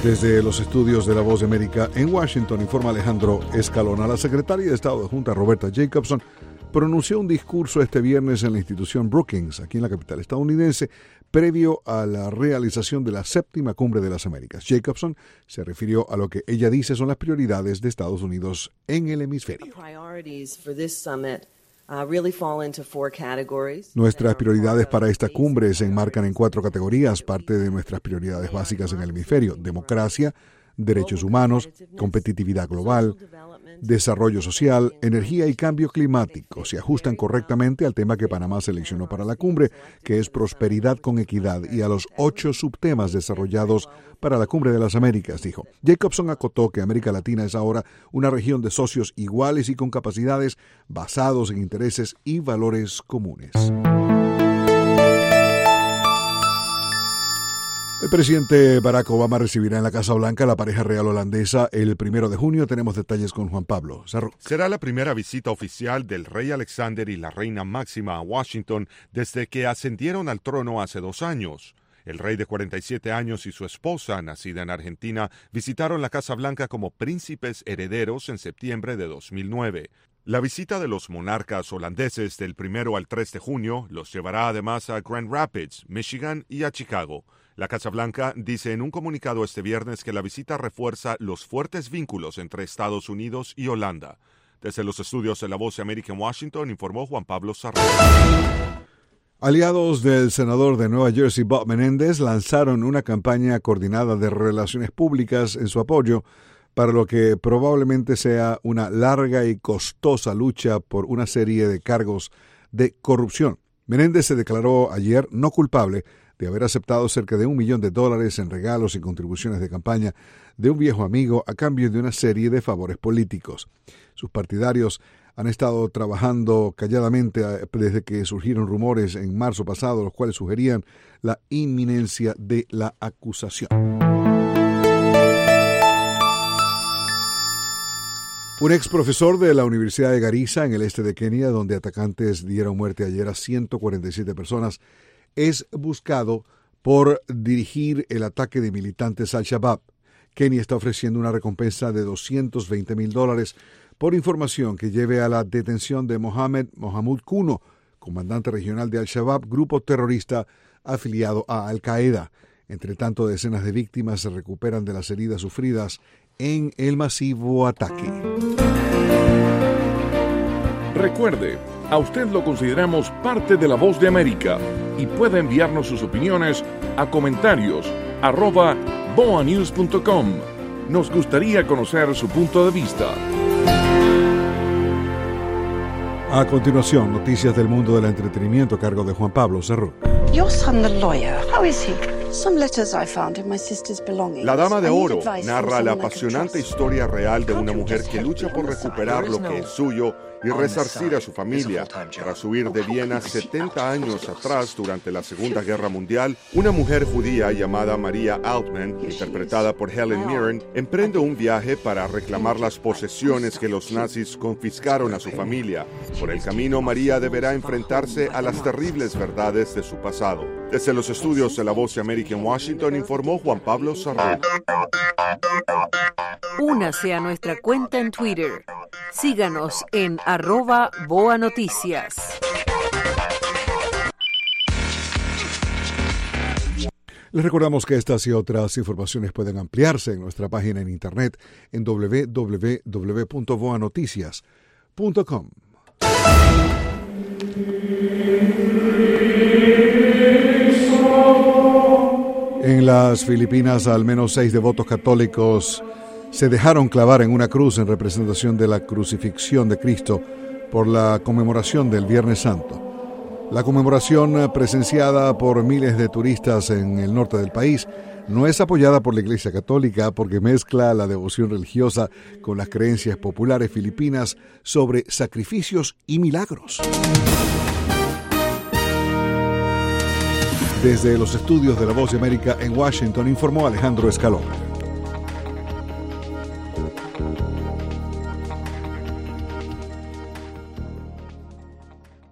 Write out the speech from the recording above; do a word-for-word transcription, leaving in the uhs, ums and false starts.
Desde los estudios de La Voz de América en Washington, informa Alejandro Escalona. La secretaria de Estado adjunta Roberta Jacobson pronunció un discurso este viernes en la institución Brookings, aquí en la capital estadounidense, previo a la realización de la séptima Cumbre de las Américas. Jacobson se refirió a lo que ella dice son las prioridades de Estados Unidos en el hemisferio. Nuestras prioridades para esta cumbre se enmarcan en cuatro categorías, parte de nuestras prioridades básicas en el hemisferio: democracia, derechos humanos, competitividad global, desarrollo social, energía y cambio climático. Se ajustan correctamente al tema que Panamá seleccionó para la cumbre, que es prosperidad con equidad, y a los ocho subtemas desarrollados para la Cumbre de las Américas, dijo. Jacobson acotó que América Latina es ahora una región de socios iguales y con capacidades basados en intereses y valores comunes. El presidente Barack Obama recibirá en la Casa Blanca a la pareja real holandesa el primero de junio. Tenemos detalles con Juan Pablo Sarro. Será la primera visita oficial del rey Alexander y la reina Máxima a Washington desde que ascendieron al trono hace dos años. El rey de cuarenta y siete años y su esposa, nacida en Argentina, visitaron la Casa Blanca como príncipes herederos en septiembre de dos mil nueve. La visita de los monarcas holandeses del primero al tres de junio los llevará además a Grand Rapids, Michigan y a Chicago. La Casa Blanca dice en un comunicado este viernes que la visita refuerza los fuertes vínculos entre Estados Unidos y Holanda. Desde los estudios de La Voz de América en Washington, informó Juan Pablo Sarro. Aliados del senador de Nueva Jersey, Bob Menéndez, lanzaron una campaña coordinada de relaciones públicas en su apoyo para lo que probablemente sea una larga y costosa lucha por una serie de cargos de corrupción. Menéndez se declaró ayer no culpable de haber aceptado cerca de un millón de dólares en regalos y contribuciones de campaña de un viejo amigo a cambio de una serie de favores políticos. Sus partidarios han estado trabajando calladamente desde que surgieron rumores en marzo pasado, los cuales sugerían la inminencia de la acusación. Un ex profesor de la Universidad de Garissa, en el este de Kenia, donde atacantes dieron muerte ayer a ciento cuarenta y siete personas, es buscado por dirigir el ataque de militantes al-Shabaab. Kenia está ofreciendo una recompensa de doscientos veinte mil dólares por información que lleve a la detención de Mohamed Mohamud Kuno, comandante regional de al-Shabaab, grupo terrorista afiliado a Al-Qaeda. Entre tanto, decenas de víctimas se recuperan de las heridas sufridas en el masivo ataque. Recuerde, a usted lo consideramos parte de La Voz de América y puede enviarnos sus opiniones a comentarios arroba boa news punto com. Nos gustaría conocer su punto de vista. A continuación, noticias del mundo del entretenimiento a cargo de Juan Pablo Sarro. Your son, the lawyer, how is he? Some letters I found in my sister's belongings. La Dama de Oro narra la apasionante historia real de una mujer que lucha por recuperar lo que es suyo y resarcir a su familia. Tras huir de Viena setenta años atrás durante la Segunda Guerra Mundial, una mujer judía llamada Maria Altman, interpretada por Helen Mirren, emprende un viaje para reclamar las posesiones que los nazis confiscaron a su familia. Por el camino, María deberá enfrentarse a las terribles verdades de su pasado. Desde los estudios de La Voz de América en Washington, informó Juan Pablo Sarro. Únase a nuestra cuenta en Twitter. Síganos en arroba Boa Noticias. Les recordamos que estas y otras informaciones pueden ampliarse en nuestra página en internet en doble u doble u doble u punto boa noticias punto com. En las Filipinas, al menos seis devotos católicos se dejaron clavar en una cruz en representación de la crucifixión de Cristo por la conmemoración del Viernes Santo. La conmemoración, presenciada por miles de turistas en el norte del país, no es apoyada por la Iglesia Católica porque mezcla la devoción religiosa con las creencias populares filipinas sobre sacrificios y milagros. Desde los estudios de La Voz de América en Washington, informó Alejandro Escalona.